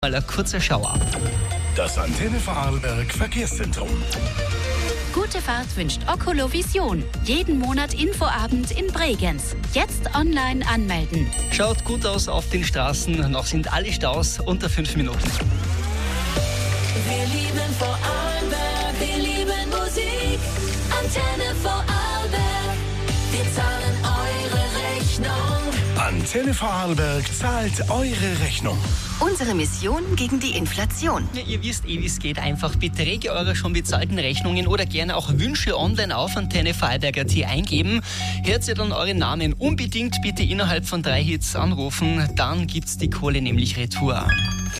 Mal ein kurzer Schauer. Das Antenne Vorarlberg Verkehrszentrum. Gute Fahrt wünscht Ocolo Vision. Jeden Monat Infoabend in Bregenz. Jetzt online anmelden. Schaut gut aus auf den Straßen. Noch sind alle Staus unter 5 Minuten. Wir lieben Vorarlberg, wir lieben Musik. Antenne Vorarlberg, wir zahlen eure Rechnung. Antenne Vorarlberg zahlt eure Rechnung. Unsere Mission gegen die Inflation. Ja, ihr wisst wie es geht. Einfach Beträge eurer schon bezahlten Rechnungen oder gerne auch Wünsche online auf antennevorarlberg.at eingeben. Hört ihr dann euren Namen unbedingt bitte innerhalb von 3 Hits anrufen. Dann gibt's die Kohle nämlich retour.